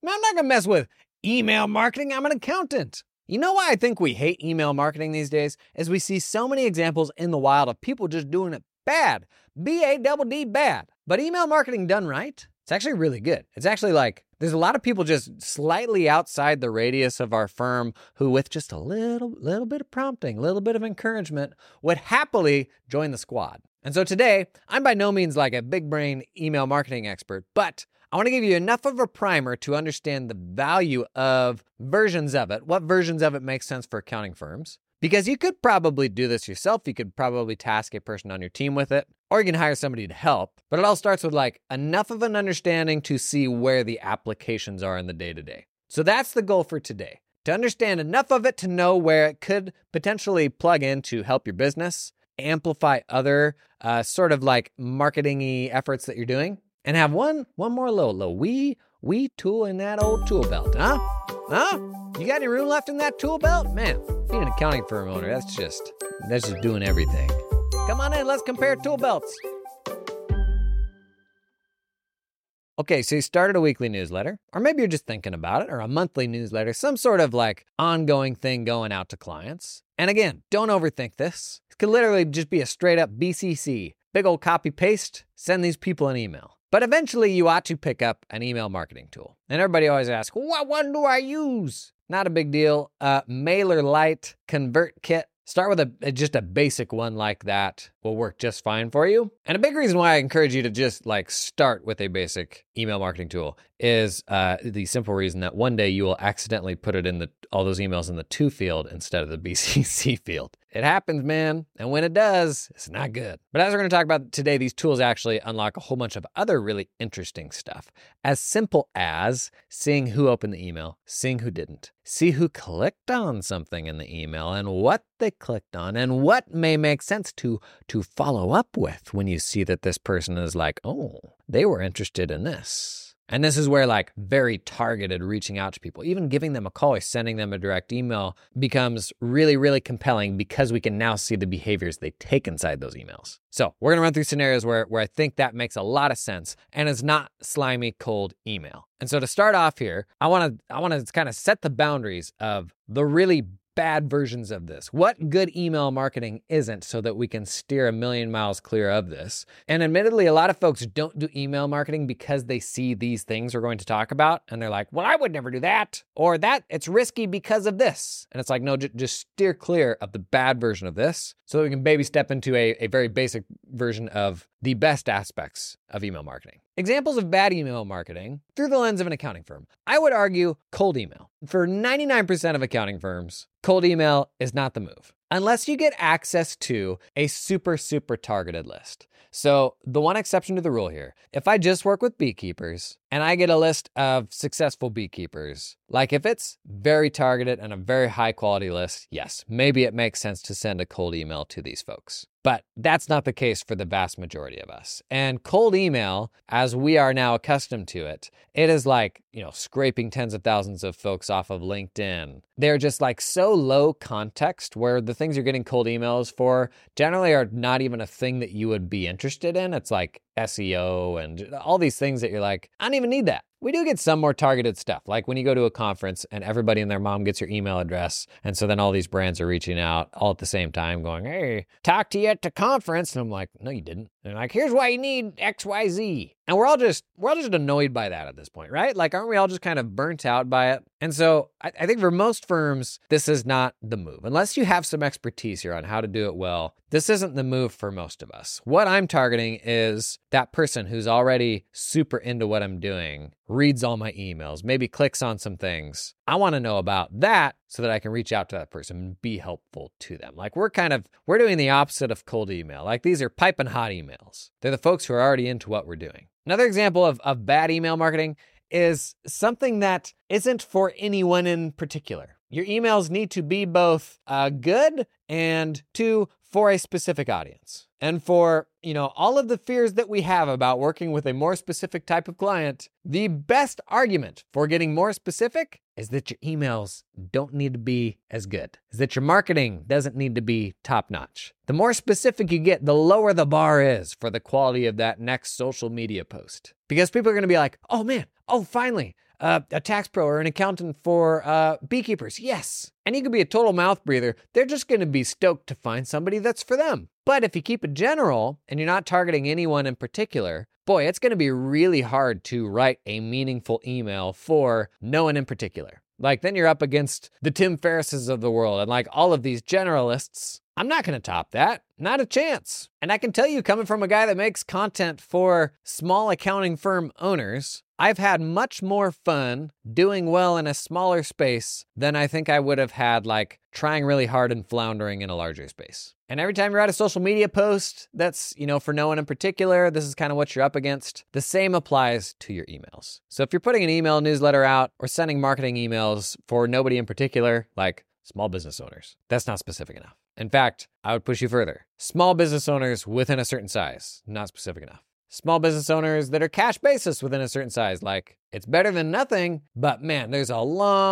Man, I'm not gonna mess with email marketing. I'm an accountant. You know why I think we hate email marketing these days? Is we see so many examples in the wild of people just doing it bad. B-A-double-D bad. But email marketing done right, it's actually really good. It's actually like, there's a lot of people just slightly outside the radius of our firm who with just a little bit of prompting, a little bit of encouragement, would happily join the squad. And so today, I'm by no means like a big brain email marketing expert, but I want to give you enough of a primer to understand the value of versions of it, what versions of it make sense for accounting firms. Because you could probably do this yourself. You could probably task a person on your team with it, or you can hire somebody to help. But it all starts with like enough of an understanding to see where the applications are in the day-to-day. So that's the goal for today, to understand enough of it to know where it could potentially plug in to help your business, amplify other sort of like marketing-y efforts that you're doing, and have one more little wee tool in that old tool belt, huh? You got any room left in that tool belt? Man, being an accounting firm owner, that's just doing everything. Come on in, let's compare tool belts. Okay, so you started a weekly newsletter, or maybe you're just thinking about it, or a monthly newsletter, some sort of like ongoing thing going out to clients. And again, don't overthink this. It could literally just be a straight up BCC, big old copy paste, send these people an email. But eventually you ought to pick up an email marketing tool. And everybody always asks, what one do I use? Not a big deal. MailerLite, ConvertKit. Start with just a basic one like that will work just fine for you. And a big reason why I encourage you to just like start with a basic email marketing tool is the simple reason that one day you will accidentally put it in all those emails in the to field instead of the BCC field. It happens, man. And when it does, it's not good. But as we're going to talk about today, these tools actually unlock a whole bunch of other really interesting stuff. As simple as seeing who opened the email, seeing who didn't, see who clicked on something in the email and what they clicked on and what may make sense to follow up with when you see that this person is like, oh, they were interested in this. And this is where like very targeted reaching out to people, even giving them a call or sending them a direct email becomes really, really compelling because we can now see the behaviors they take inside those emails. So we're going to run through scenarios where I think that makes a lot of sense and is not slimy, cold email. And so to start off here, I want to kind of set the boundaries of the really bad versions of this. What good email marketing isn't, so that we can steer a million miles clear of this. And admittedly, a lot of folks don't do email marketing because they see these things we're going to talk about and they're like, well, I would never do that, or that it's risky because of this. And it's like, no, just steer clear of the bad version of this so that we can baby step into a very basic version of the best aspects of email marketing. Examples of bad email marketing through the lens of an accounting firm. I would argue cold email. For 99% of accounting firms, cold email is not the move unless you get access to a super targeted list. So the one exception to the rule here, if I just work with beekeepers and I get a list of successful beekeepers, like if it's very targeted and a very high quality list, yes, maybe it makes sense to send a cold email to these folks. But that's not the case for the vast majority of us. And cold email, as we are now accustomed to it, it is like, scraping tens of thousands of folks off of LinkedIn. They're just like so low context where the things you're getting cold emails for generally are not even a thing that you would be interested in. It's like SEO and all these things that you're like, I don't even need that. We do get some more targeted stuff, like when you go to a conference and everybody and their mom gets your email address. And so then all these brands are reaching out all at the same time going, hey, talk to you at the conference. And I'm like, no, you didn't. And they're like, here's why you need XYZ. And we're all just annoyed by that at this point, right? Like, aren't we all just kind of burnt out by it? And so I think for most firms, this is not the move. Unless you have some expertise here on how to do it well, this isn't the move for most of us. What I'm targeting is that person who's already super into what I'm doing, reads all my emails, maybe clicks on some things. I want to know about that so that I can reach out to that person and be helpful to them. Like we're doing the opposite of cold email. Like these are piping hot emails. They're the folks who are already into what we're doing. Another example of bad email marketing is something that isn't for anyone in particular. Your emails need to be both good and for a specific audience. And for, all of the fears that we have about working with a more specific type of client, the best argument for getting more specific is that your emails don't need to be as good, is that your marketing doesn't need to be top notch. The more specific you get, the lower the bar is for the quality of that next social media post. Because people are going to be like, oh man, finally, a tax pro or an accountant for beekeepers. Yes. And you could be a total mouth breather. They're just going to be stoked to find somebody that's for them. But if you keep it general and you're not targeting anyone in particular, boy, it's going to be really hard to write a meaningful email for no one in particular. Like, then you're up against the Tim Ferrisses of the world and like all of these generalists. I'm not going to top that. Not a chance. And I can tell you, coming from a guy that makes content for small accounting firm owners, I've had much more fun doing well in a smaller space than I think I would have had like trying really hard and floundering in a larger space. And every time you write a social media post that's, for no one in particular, this is kind of what you're up against. The same applies to your emails. So if you're putting an email newsletter out or sending marketing emails for nobody in particular, like small business owners, that's not specific enough. In fact, I would push you further. Small business owners within a certain size, not specific enough. Small business owners that are cash basis within a certain size, like it's better than nothing, but man, there's a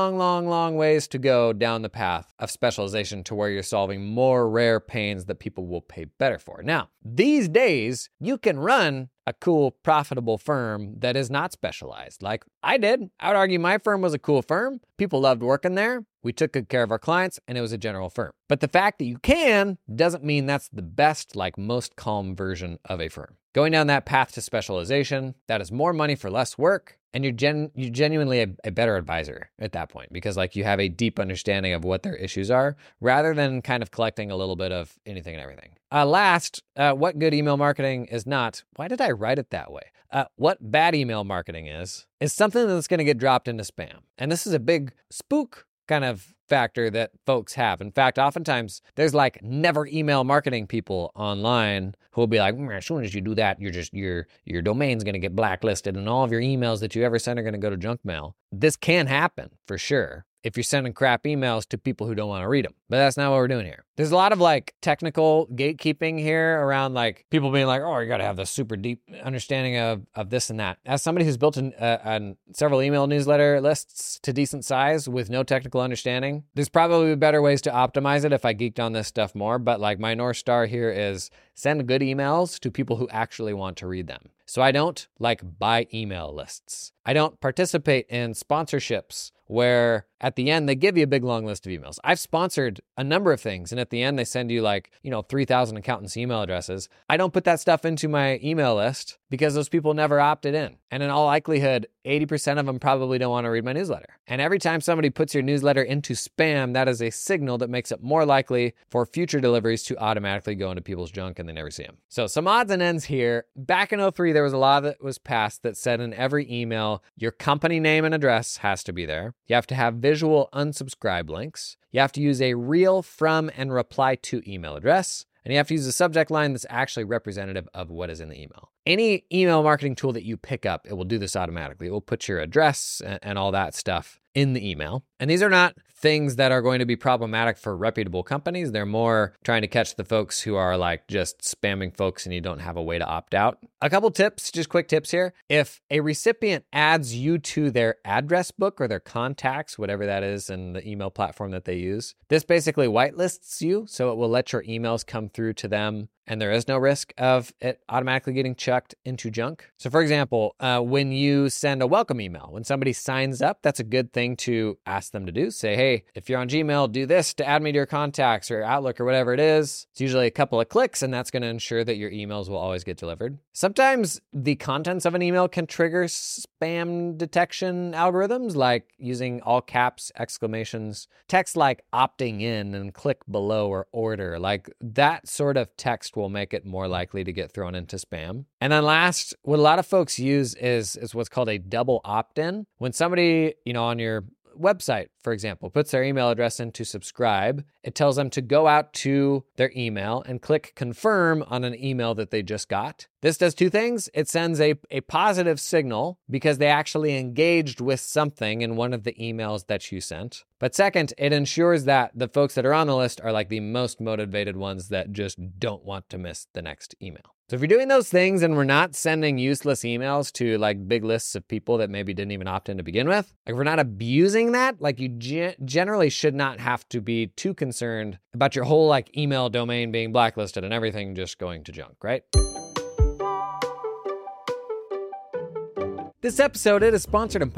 long ways to go down the path of specialization to where you're solving more rare pains that people will pay better for. Now, these days, you can run a cool, profitable firm that is not specialized. Like I did. I would argue my firm was a cool firm. People loved working there. We took good care of our clients, and it was a general firm. But the fact that you can doesn't mean that's the best, like most calm version of a firm. Going down that path to specialization, that is more money for less work, and you're genuinely a better advisor at that point because like you have a deep understanding of what their issues are rather than kind of collecting a little bit of anything and everything. Last, what good email marketing is not. Why did I write it that way? What bad email marketing is something that's going to get dropped into spam. And this is a big spook kind of factor that folks have. In fact, oftentimes there's like never email marketing people online who will be like, as soon as you do that, your domain's going to get blacklisted and all of your emails that you ever send are going to go to junk mail. This can happen for sure if you're sending crap emails to people who don't want to read them. But that's not what we're doing here. There's a lot of like technical gatekeeping here around like people being like, oh, you got to have this super deep understanding of this and that. As somebody who's built several email newsletter lists to decent size with no technical understanding, there's probably better ways to optimize it if I geeked on this stuff more. But like my North Star here is send good emails to people who actually want to read them. So I don't like buy email lists. I don't participate in sponsorships where at the end they give you a big long list of emails. I've sponsored a number of things and at the end they send you like, 3,000 accountants' email addresses. I don't put that stuff into my email list because those people never opted in. And in all likelihood, 80% of them probably don't want to read my newsletter. And every time somebody puts your newsletter into spam, that is a signal that makes it more likely for future deliveries to automatically go into people's junk and they never see them. So some odds and ends here. Back in 2003, there was a law that was passed that said in every email, your company name and address has to be there. You have to have visual unsubscribe links. You have to use a real from and reply to email address. And you have to use a subject line that's actually representative of what is in the email. Any email marketing tool that you pick up, it will do this automatically. It will put your address and all that stuff in the email. And these are not things that are going to be problematic for reputable companies. They're more trying to catch the folks who are like just spamming folks and you don't have a way to opt out. A couple tips, just quick tips here. If a recipient adds you to their address book or their contacts, whatever that is in the email platform that they use, this basically whitelists you. So it will let your emails come through to them and there is no risk of it automatically getting chucked into junk. So for example, when you send a welcome email, when somebody signs up, that's a good thing to ask them to do. Say, hey, if you're on Gmail, do this to add me to your contacts or Outlook or whatever it is. It's usually a couple of clicks and that's going to ensure that your emails will always get delivered. Sometimes the contents of an email can trigger spam detection algorithms, like using all caps, exclamations, text like opting in and click below or order. Like that sort of text will make it more likely to get thrown into spam. And then last, what a lot of folks use is what's called a double opt-in. When somebody, on your website, for example, puts their email address in to subscribe, it tells them to go out to their email and click confirm on an email that they just got. This does two things. It sends a positive signal because they actually engaged with something in one of the emails that you sent. But second, it ensures that the folks that are on the list are like the most motivated ones that just don't want to miss the next email. So if you're doing those things and we're not sending useless emails to like big lists of people that maybe didn't even opt in to begin with, like if we're not abusing that, like you generally should not have to be too concerned about your whole like email domain being blacklisted and everything just going to junk, right? This episode is sponsored in part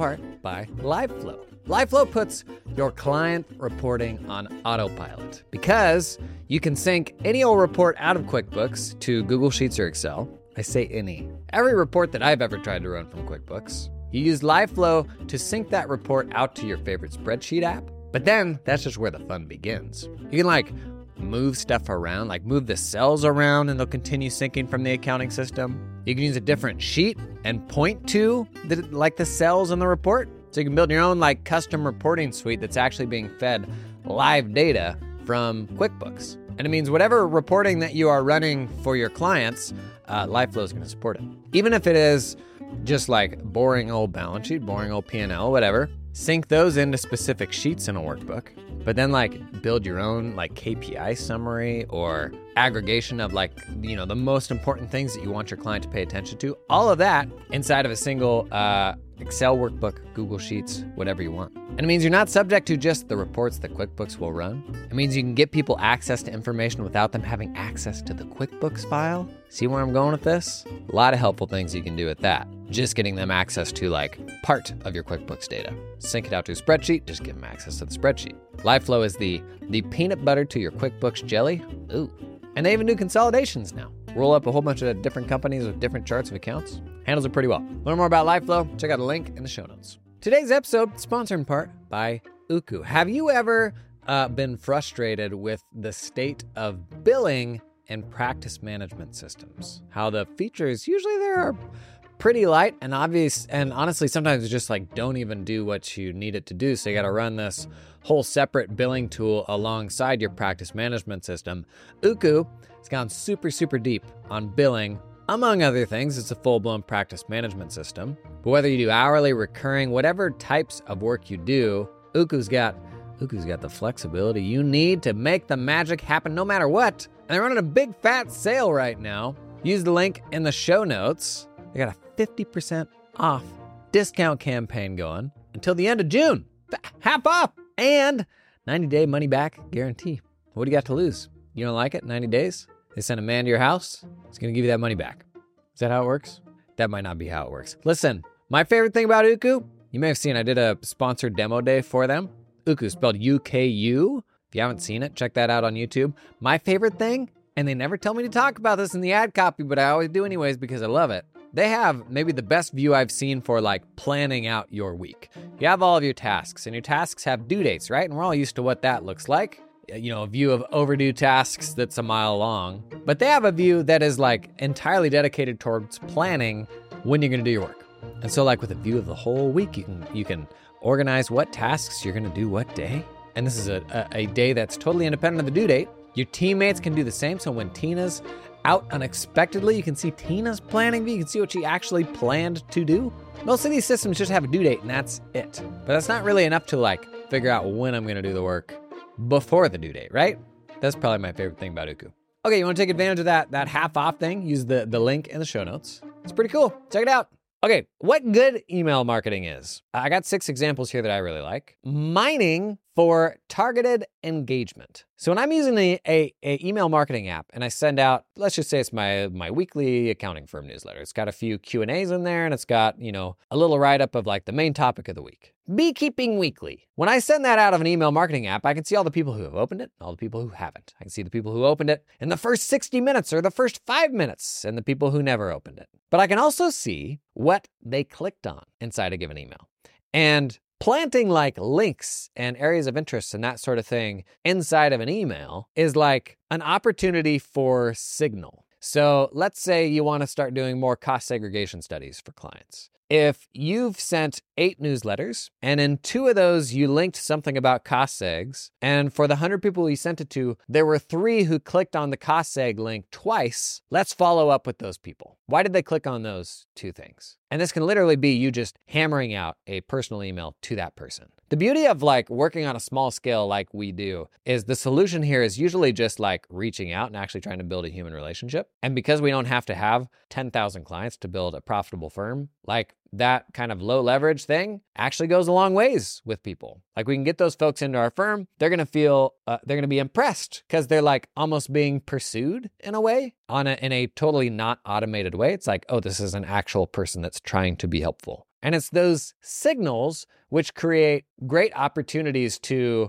by LiveFlow. LiveFlow puts your client reporting on autopilot because you can sync any old report out of QuickBooks to Google Sheets or Excel. I say any. Every report that I've ever tried to run from QuickBooks, you use LiveFlow to sync that report out to your favorite spreadsheet app. But then that's just where the fun begins. You can move stuff around, move the cells around and they'll continue syncing from the accounting system. You can use a different sheet and point to the cells in the report. So you can build your own custom reporting suite that's actually being fed live data from QuickBooks. And it means whatever reporting that you are running for your clients, LiveFlow is going to support it. Even if it is just boring old balance sheet, boring old P&L, whatever, sync those into specific sheets in a workbook. But then build your own KPI summary or aggregation of the most important things that you want your client to pay attention to. All of that inside of a single Excel workbook, Google Sheets, whatever you want. And it means you're not subject to just the reports that QuickBooks will run. It means you can get people access to information without them having access to the QuickBooks file. See where I'm going with this? A lot of helpful things you can do with that. Just getting them access to part of your QuickBooks data. Sync it out to a spreadsheet, just give them access to the spreadsheet. LiveFlow is the peanut butter to your QuickBooks jelly. Ooh. And they even do consolidations now. Roll up a whole bunch of different companies with different charts of accounts. Handles it pretty well. Learn more about LiveFlow, check out a link in the show notes. Today's episode, sponsored in part by Uku. Have you ever been frustrated with the state of billing and practice management systems? How the features usually there are pretty light and obvious, and honestly sometimes just don't even do what you need it to do, so you got to run this whole separate billing tool alongside your practice management system. Uku has gone super deep on billing. Among other things, it's a full-blown practice management system. But whether you do hourly, recurring, whatever types of work you do, Uku's got the flexibility you need to make the magic happen no matter what. And they're running a big fat sale right now. Use the link in the show notes. They got a 50% off discount campaign going until the end of June. Half off and 90-day money-back guarantee. What do you got to lose? You don't like it? 90 days? They send a man to your house? It's going to give you that money back. Is that how it works? That might not be how it works. Listen, my favorite thing about Uku, you may have seen I did a sponsored demo day for them. Uku, spelled U-K-U. If you haven't seen it, check that out on YouTube. My favorite thing, and they never tell me to talk about this in the ad copy, but I always do anyways because I love it. They have maybe the best view I've seen for planning out your week. You have all of your tasks, and your tasks have due dates, right? And we're all used to what that looks like. A view of overdue tasks that's a mile long. But they have a view that is entirely dedicated towards planning when you're gonna do your work. And so with a view of the whole week, you can organize what tasks you're gonna do what day. And this is a day that's totally independent of the due date. Your teammates can do the same, so when Tina's out unexpectedly, you can see Tina's planning view, you can see what she actually planned to do. Most of these systems just have a due date and that's it. But that's not really enough to figure out when I'm gonna do the work before the due date, right? That's probably my favorite thing about Uku. Okay, you wanna take advantage of that half off thing? Use the link in the show notes. It's pretty cool, check it out. Okay, what good email marketing is? I got 6 examples here that I really like. Mining for targeted engagement. So when I'm using a email marketing app and I send out, let's just say it's my weekly accounting firm newsletter. It's got a few Q&As in there and it's got, a little write-up of the main topic of the week. Beekeeping Weekly. When I send that out of an email marketing app, I can see all the people who have opened it, all the people who haven't. I can see the people who opened it in the first 60 minutes or the first 5 minutes and the people who never opened it. But I can also see what they clicked on inside a given email. And planting links and areas of interest and that sort of thing inside of an email is an opportunity for signal. So let's say you want to start doing more cost segregation studies for clients. If you've sent 8 newsletters and in 2 of those you linked something about cost segs, and for the 100 people you sent it to, there were 3 who clicked on the cost seg link twice, let's follow up with those people. Why did they click on those 2 things? And this can literally be you just hammering out a personal email to that person. The beauty of working on a small scale like we do is the solution here is usually just reaching out and actually trying to build a human relationship. And because we don't have to have 10,000 clients to build a profitable firm, that kind of low leverage thing actually goes a long ways with people. We can get those folks into our firm. They're going to feel, they're going to be impressed because they're almost being pursued in a way in a totally not automated way. It's oh, this is an actual person that's trying to be helpful. And it's those signals which create great opportunities to,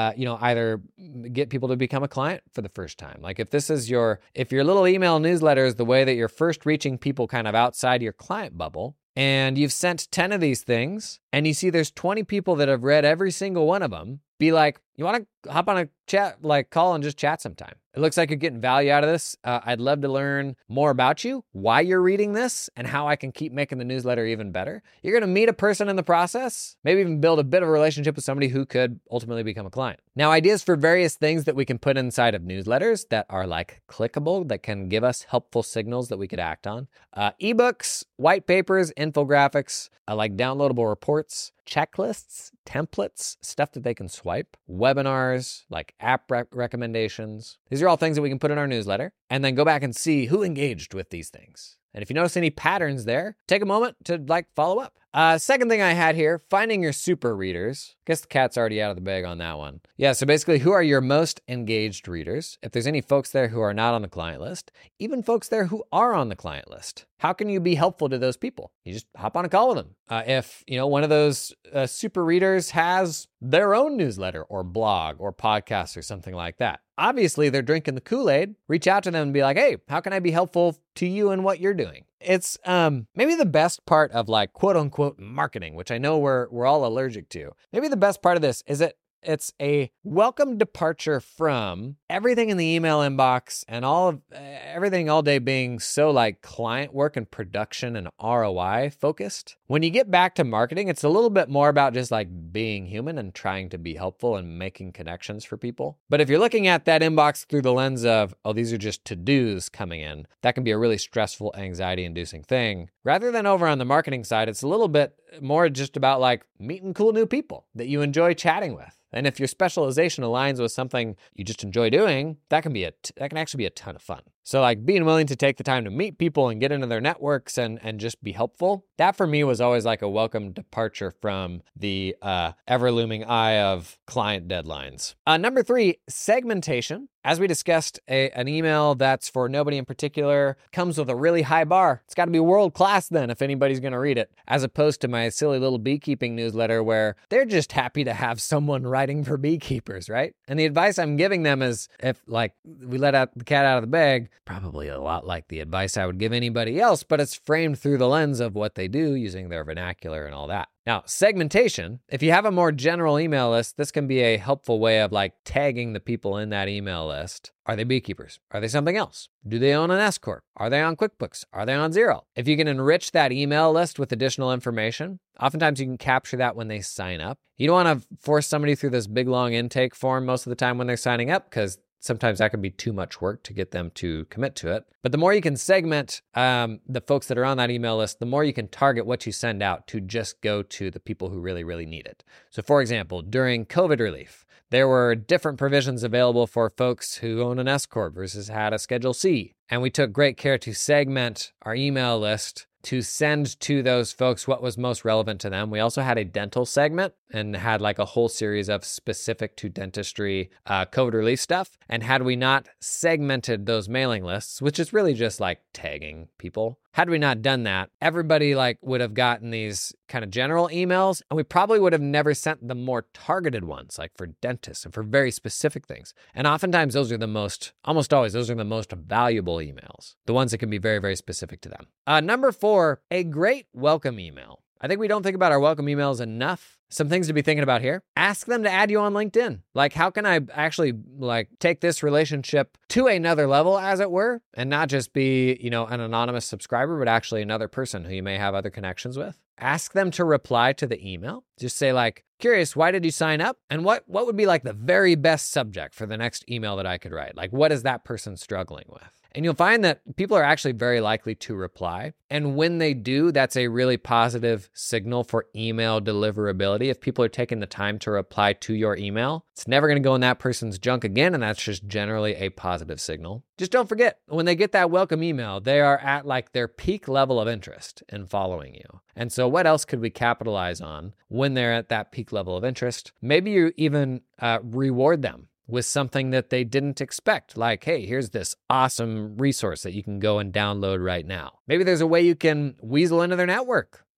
either get people to become a client for the first time. Like if your little email newsletter is the way that you're first reaching people kind of outside your client bubble, and you've sent 10 of these things, and you see there's 20 people that have read every single one of them, be like, you want to hop on a chat, like call and just chat sometime. It looks like you're getting value out of this. I'd love to learn more about you, why you're reading this, and how I can keep making the newsletter even better. You're going to meet a person in the process, maybe even build a bit of a relationship with somebody who could ultimately become a client. Now, ideas for various things that we can put inside of newsletters that are like clickable, that can give us helpful signals that we could act on. Ebooks, white papers, infographics, like downloadable reports, checklists, templates, stuff that they can swipe, webinars, like app recommendations. These are all things that we can put in our newsletter and then go back and see who engaged with these things. And if you notice any patterns there, take a moment to follow up. Second thing I had here, finding your super readers. I guess the cat's already out of the bag on that one. Yeah, so basically, who are your most engaged readers? If there's any folks there who are not on the client list, even folks there who are on the client list, how can you be helpful to those people? You just hop on a call with them. If one of those super readers has their own newsletter or blog or podcast or something like that, obviously they're drinking the Kool-Aid. Reach out to them and be like, hey, how can I be helpful to you and what you're doing? It's maybe the best part of like quote unquote marketing, which I know we're all allergic to. Maybe the best part of this is that it's a welcome departure from everything in the email inbox and everything all day being so like client work and production and ROI focused. When you get back to marketing, it's a little bit more about just like being human and trying to be helpful and making connections for people. But if you're looking at that inbox through the lens of, oh, these are just to-dos coming in, that can be a really stressful, anxiety-inducing thing. Rather than over on the marketing side, it's a little bit more just about like meeting cool new people that you enjoy chatting with. And if your specialization aligns with something you just enjoy doing, that can actually be a ton of fun. So like being willing to take the time to meet people and get into their networks and just be helpful, that for me was always like a welcome departure from the ever-looming eye of client deadlines. Number 3, segmentation. As we discussed, an email that's for nobody in particular comes with a really high bar. It's got to be world-class then if anybody's going to read it, as opposed to my silly little beekeeping newsletter where they're just happy to have someone writing for beekeepers, right? And the advice I'm giving them is, if like we let out the cat out of the bag, probably a lot like the advice I would give anybody else, but it's framed through the lens of what they do using their vernacular and all that. Now, segmentation, if you have a more general email list, this can be a helpful way of like tagging the people in that email list. Are they beekeepers? Are they something else? Do they own an S Corp? Are they on QuickBooks? Are they on Xero? If you can enrich that email list with additional information, oftentimes you can capture that when they sign up. You don't want to force somebody through this big long intake form most of the time when they're signing up, because sometimes that can be too much work to get them to commit to it. But the more you can segment the folks that are on that email list, the more you can target what you send out to just go to the people who really, really need it. So for example, during COVID relief, there were different provisions available for folks who own an S Corp versus had a Schedule C. And we took great care to segment our email list to send to those folks what was most relevant to them. We also had a dental segment and had like a whole series of specific to dentistry COVID relief stuff. And had we not segmented those mailing lists, which is really just like tagging people, had we not done that, everybody like would have gotten these kind of general emails, and we probably would have never sent the more targeted ones, like for dentists and for very specific things. And oftentimes those are almost always, those are the most valuable emails, the ones that can be very, very specific to them. Number 4, a great welcome email. I think we don't think about our welcome emails enough. Some things to be thinking about here. Ask them to add you on LinkedIn. Like, how can I actually like take this relationship to another level, as it were, and not just be, an anonymous subscriber, but actually another person who you may have other connections with? Ask them to reply to the email. Just say like, curious, why did you sign up? And what would be like the very best subject for the next email that I could write? Like, what is that person struggling with? And you'll find that people are actually very likely to reply. And when they do, that's a really positive signal for email deliverability. If people are taking the time to reply to your email, it's never going to go in that person's junk again. And that's just generally a positive signal. Just don't forget, when they get that welcome email, they are at like their peak level of interest in following you. And so what else could we capitalize on when they're at that peak level of interest? Maybe you even reward them with something that they didn't expect. Like, hey, here's this awesome resource that you can go and download right now. Maybe there's a way you can weasel into their network.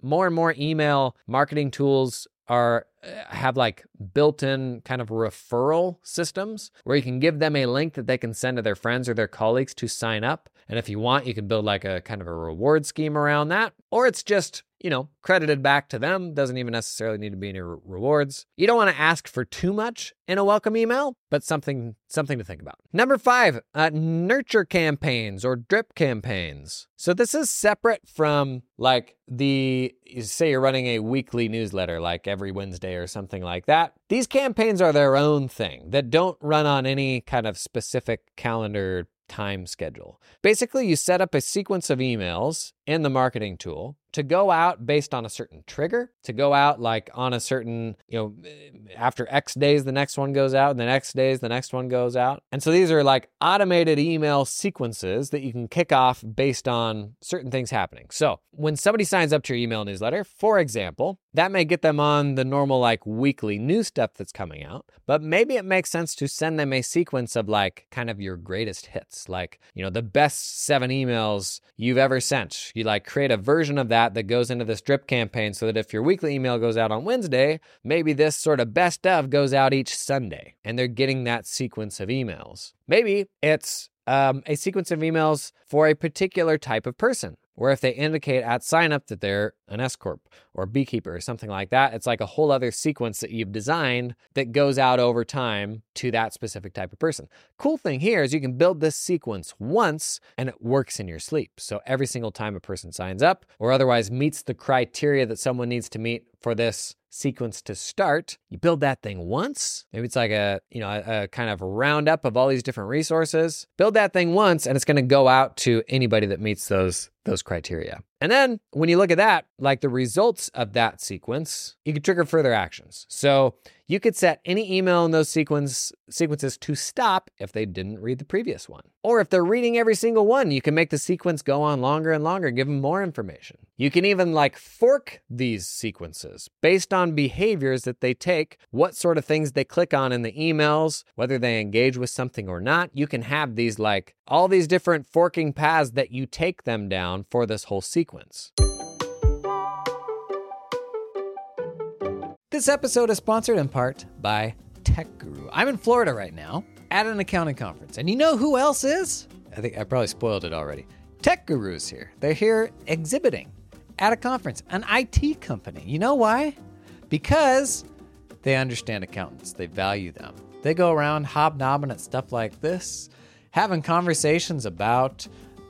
more and more email marketing tools have like built-in kind of referral systems where you can give them a link that they can send to their friends or their colleagues to sign up. And if you want, you can build like a kind of a reward scheme around that, or it's just, credited back to them. Doesn't even necessarily need to be any rewards. You don't want to ask for too much in a welcome email, but something to think about. Number 5, nurture campaigns or drip campaigns. So this is separate from like say you're running a weekly newsletter, like every Wednesday or something like that. These campaigns are their own thing that don't run on any kind of specific calendar time schedule. Basically, you set up a sequence of emails in the marketing tool to go out based on a certain trigger, to go out like on a certain, after X days, the next one goes out, and the next days, the next one goes out. And so these are like automated email sequences that you can kick off based on certain things happening. So when somebody signs up to your email newsletter, for example, that may get them on the normal like weekly news stuff that's coming out, but maybe it makes sense to send them a sequence of like kind of your greatest hits, like, the best 7 emails you've ever sent. You like create a version of that goes into this drip campaign so that if your weekly email goes out on Wednesday, maybe this sort of best of goes out each Sunday and they're getting that sequence of emails. Maybe it's a sequence of emails for a particular type of person, where if they indicate at sign up that they're an S Corp or beekeeper or something like that, it's like a whole other sequence that you've designed that goes out over time to that specific type of person. Cool thing here is you can build this sequence once and it works in your sleep. So every single time a person signs up or otherwise meets the criteria that someone needs to meet for this sequence to start, you build that thing once. Maybe it's like a kind of roundup of all these different resources. Build that thing once and it's going to go out to anybody that meets those criteria. And then when you look at that, like the results of that sequence, you can trigger further actions. So you could set any email in those sequences to stop if they didn't read the previous one. Or if they're reading every single one, you can make the sequence go on longer and longer, give them more information. You can even like fork these sequences based on behaviors that they take, what sort of things they click on in the emails, whether they engage with something or not. You can have these like all these different forking paths that you take them down for this whole sequence. This episode is sponsored in part by Tech Guru. I'm in Florida right now at an accounting conference. And you know who else is? I think I probably spoiled it already. Tech Guru's here. They're here exhibiting at a conference, an IT company. You know why? Because they understand accountants. They value them. They go around hobnobbing at stuff like this, having conversations about,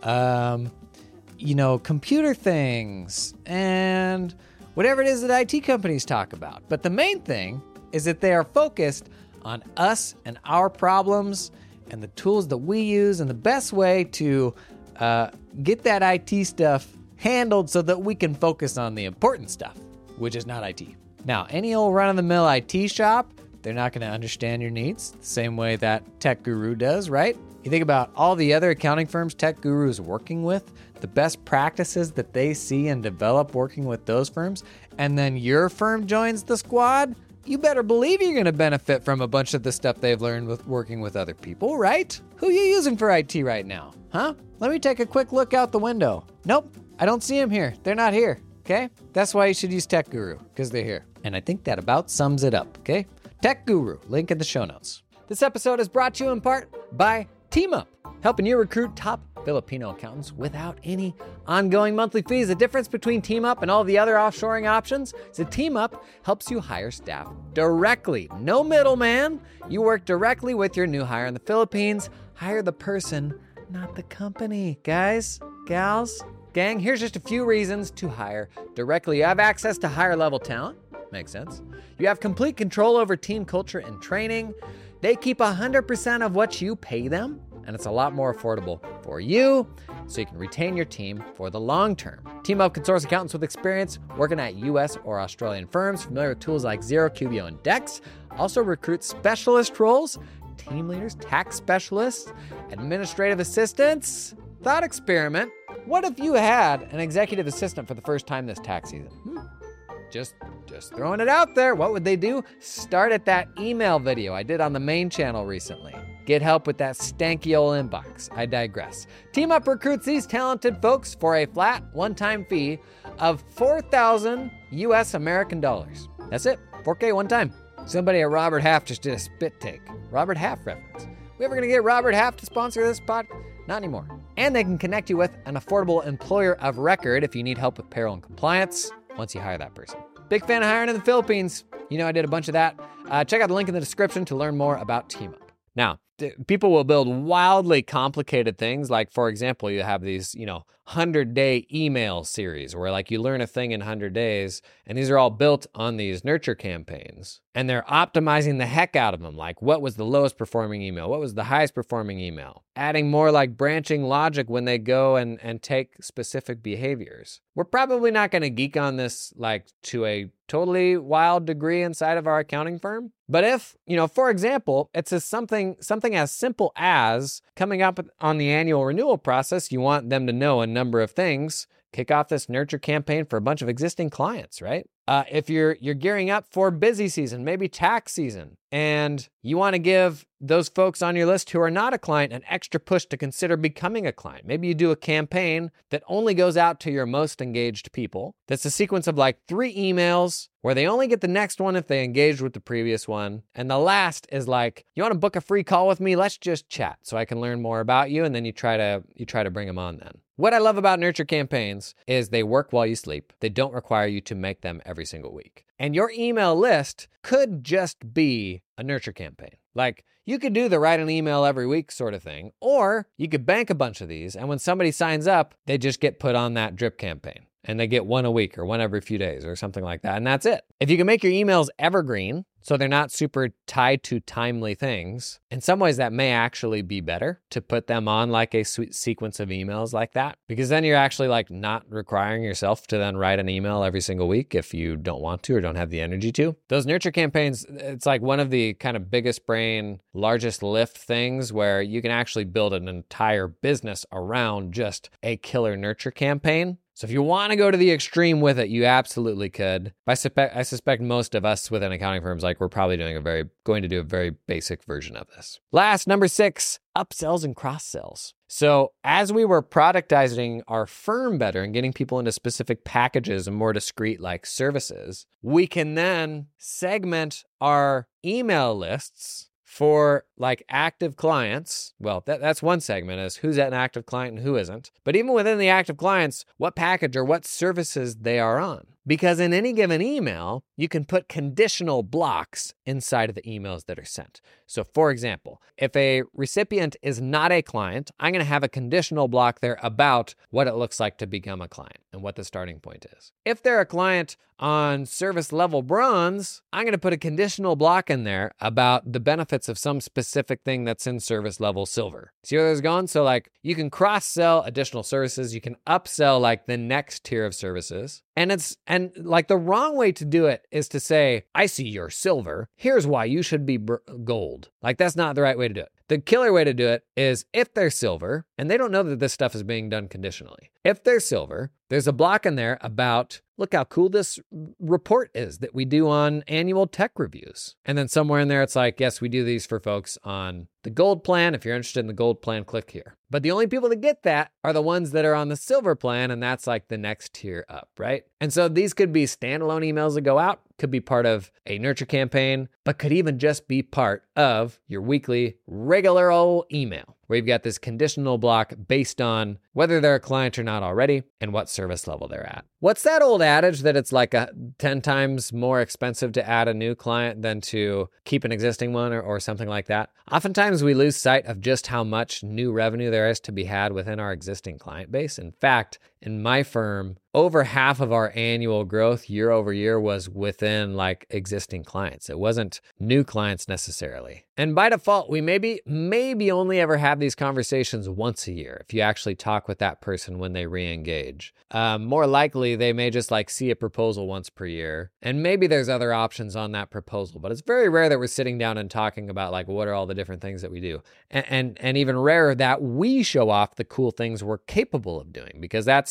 computer things and whatever it is that IT companies talk about. But the main thing is that they are focused on us and our problems and the tools that we use and the best way to get that IT stuff handled so that we can focus on the important stuff, which is not IT. Now, any old run-of-the-mill IT shop, they're not going to understand your needs the same way that Tech Guru does, right? You think about all the other accounting firms Tech Guru is working with, the best practices that they see and develop working with those firms, and then your firm joins the squad, you better believe you're going to benefit from a bunch of the stuff they've learned with working with other people, right? Who are you using for IT right now? Huh? Let me take a quick look out the window. Nope, I don't see them here. They're not here, okay? That's why you should use Tech Guru, because they're here. And I think that about sums it up, okay? Tech Guru, link in the show notes. This episode is brought to you in part by TeamUp, helping you recruit top Filipino accountants without any ongoing monthly fees. The difference between TeamUp and all the other offshoring options is that TeamUp helps you hire staff directly. No middleman. You work directly with your new hire in the Philippines. Hire the person, not the company. Guys, gals, gang, here's just a few reasons to hire directly. You have access to higher level talent. Makes sense. You have complete control over team culture and training. They keep 100% of what you pay them, and it's a lot more affordable for you, so you can retain your team for the long term. TeamUp can source accountants with experience working at US or Australian firms, familiar with tools like Xero, QBO, and Dex. Also recruit specialist roles, team leaders, tax specialists, administrative assistants. Thought experiment. What if you had an executive assistant for the first time this tax season? Just throwing it out there. What would they do? Start at that email video I did on the main channel recently. get help with that stanky old inbox. I digress. TeamUp recruits these talented folks for a flat one-time fee of $4,000 US American dollars. That's it, $4K one time. Somebody at Robert Half just did a spit take. Robert Half reference. We ever gonna get Robert Half to sponsor this pod? Not anymore. And they can connect you with an affordable employer of record if you need help with payroll and compliance once you hire that person. Big fan of hiring in the Philippines. You know I did a bunch of that. Check out the link in the description to learn more about TeamUp. Now, people will build wildly complicated things. Like, for example, you have these, 100-day email series where like you learn a thing in 100 days, and these are all built on these nurture campaigns. And they're optimizing the heck out of them. Like, what was the lowest performing email? What was the highest performing email? Adding more like branching logic when they go and take specific behaviors. We're probably not going to geek on this like to a totally wild degree inside of our accounting firm. But if, for example, it's something as simple as coming up on the annual renewal process, you want them to know a number of things. Kick off this nurture campaign for a bunch of existing clients, right? If you're gearing up for busy season, maybe tax season, and you want to give those folks on your list who are not a client an extra push to consider becoming a client. Maybe you do a campaign that only goes out to your most engaged people. That's a sequence of like 3 emails where they only get the next one if they engaged with the previous one. And the last is like, you want to book a free call with me? Let's just chat so I can learn more about you. And then you try to bring them on then. What I love about nurture campaigns is they work while you sleep. They don't require you to make them every single week. And your email list could just be a nurture campaign. Like, you could do the write an email every week sort of thing, or you could bank a bunch of these, and when somebody signs up, they just get put on that drip campaign. And they get one a week or one every few days or something like that. And that's it. If you can make your emails evergreen, so they're not super tied to timely things, in some ways that may actually be better to put them on like a sequence of emails like that. Because then you're actually like not requiring yourself to then write an email every single week if you don't want to or don't have the energy to. Those nurture campaigns, it's like one of the kind of biggest brain, largest lift things where you can actually build an entire business around just a killer nurture campaign. So if you want to go to the extreme with it, you absolutely could. I suspect most of us within accounting firms, like we're probably going to do a very basic version of this. Last, number 6, upsells and cross-sells. So as we were productizing our firm better and getting people into specific packages and more discrete like services, we can then segment our email lists for like active clients. Well, that's one segment, is who's an active client and who isn't. But even within the active clients, what package or what services they are on. Because in any given email, you can put conditional blocks inside of the emails that are sent. So for example, if a recipient is not a client, I'm going to have a conditional block there about what it looks like to become a client and what the starting point is. If they're a client on service level bronze, I'm going to put a conditional block in there about the benefits of some specific thing that's in service level silver. See where this is going? So like you can cross-sell additional services. You can upsell like the next tier of services. And like the wrong way to do it is to say, I see you're silver. Here's why you should be gold. Like that's not the right way to do it. The killer way to do it is if they're silver, and they don't know that this stuff is being done conditionally. If they're silver, there's a block in there about, look how cool this report is that we do on annual tech reviews. And then somewhere in there, it's like, yes, we do these for folks on the gold plan. If you're interested in the gold plan, click here. But the only people that get that are the ones that are on the silver plan, and that's like the next tier up, right? And so these could be standalone emails that go out, could be part of a nurture campaign, but could even just be part of your weekly regular old email, where you've got this conditional block based on whether they're a client or not already and what service level they're at. What's that old adage that it's like 10 times more expensive to add a new client than to keep an existing one or something like that? Oftentimes we lose sight of just how much new revenue there is to be had within our existing client base. In fact, in my firm, over half of our annual growth year over year was within like existing clients. It wasn't new clients necessarily. And by default, we maybe only ever have these conversations once a year if you actually talk with that person when they re-engage. More likely, they may just like see a proposal once per year. And maybe there's other options on that proposal, but it's very rare that we're sitting down and talking about like what are all the different things that we do. And even rarer that we show off the cool things we're capable of doing, because that's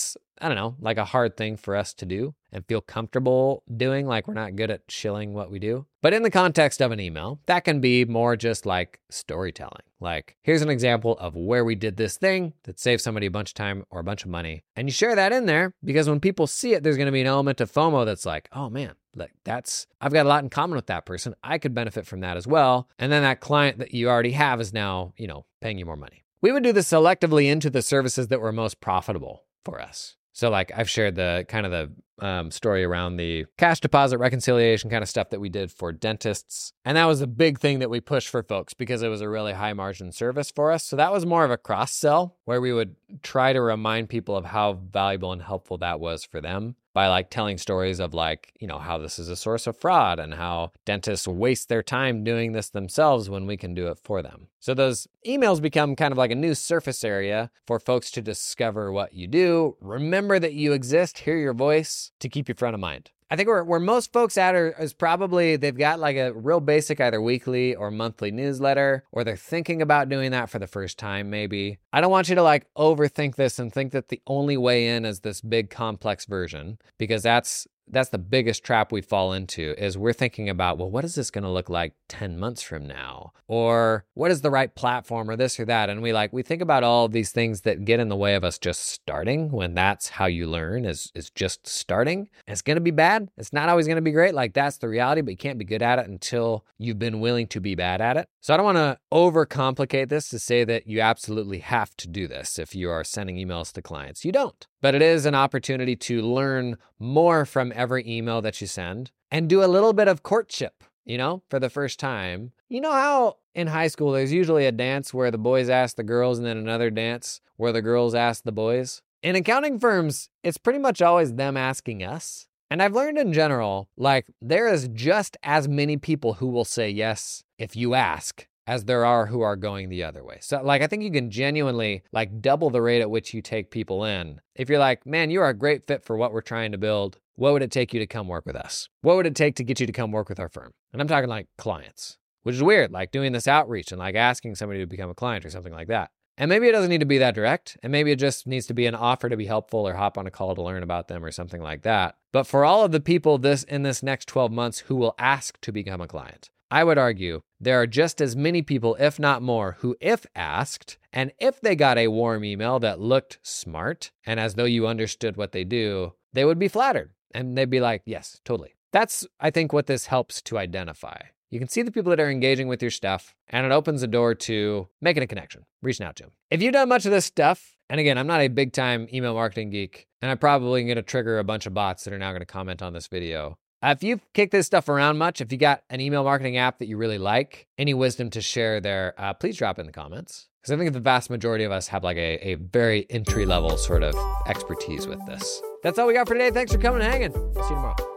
that's, I don't know, like a hard thing for us to do and feel comfortable doing, like we're not good at shilling what we do. But in the context of an email, that can be more just like storytelling. Like, here's an example of where we did this thing that saved somebody a bunch of time or a bunch of money. And you share that in there because when people see it, there's going to be an element of FOMO that's like, oh man, like I've got a lot in common with that person. I could benefit from that as well. And then that client that you already have is now, paying you more money. We would do this selectively into the services that were most profitable for us. So like I've shared the kind of the story around the cash deposit reconciliation kind of stuff that we did for dentists. And that was a big thing that we pushed for folks because it was a really high margin service for us. So that was more of a cross sell where we would try to remind people of how valuable and helpful that was for them by like telling stories of like, how this is a source of fraud and how dentists waste their time doing this themselves when we can do it for them. So those emails become kind of like a new surface area for folks to discover what you do, remember that you exist, hear your voice, to keep you front of mind. I think where most folks at is probably they've got like a real basic either weekly or monthly newsletter, or they're thinking about doing that for the first time maybe. I don't want you to like overthink this and think that the only way in is this big complex version, because that's the biggest trap we fall into is we're thinking about, well, what is this going to look like 10 months from now? Or what is the right platform or this or that? And we think about all of these things that get in the way of us just starting when that's how you learn is just starting. And it's going to be bad. It's not always going to be great. Like that's the reality, but you can't be good at it until you've been willing to be bad at it. So I don't want to overcomplicate this to say that you absolutely have to do this if you are sending emails to clients. You don't. But it is an opportunity to learn more from every email that you send and do a little bit of courtship, for the first time. You know how in high school there's usually a dance where the boys ask the girls and then another dance where the girls ask the boys? In accounting firms, it's pretty much always them asking us. And I've learned in general, like there is just as many people who will say yes if you ask as there are who are going the other way. So like, I think you can genuinely like double the rate at which you take people in. If you're like, man, you are a great fit for what we're trying to build. What would it take you to come work with us? What would it take to get you to come work with our firm? And I'm talking like clients, which is weird, like doing this outreach and like asking somebody to become a client or something like that. And maybe it doesn't need to be that direct. And maybe it just needs to be an offer to be helpful or hop on a call to learn about them or something like that. But for all of the people in this next 12 months who will ask to become a client, I would argue there are just as many people, if not more, who if asked, and if they got a warm email that looked smart, and as though you understood what they do, they would be flattered. And they'd be like, yes, totally. That's, I think, what this helps to identify. You can see the people that are engaging with your stuff, and it opens the door to making a connection, reaching out to them. If you've done much of this stuff, and again, I'm not a big time email marketing geek, and I'm probably going to trigger a bunch of bots that are now going to comment on this video. If you've kicked this stuff around much, if you got an email marketing app that you really like, any wisdom to share there, please drop in the comments. Because I think the vast majority of us have like a very entry-level sort of expertise with this. That's all we got for today. Thanks for coming and hanging. See you tomorrow.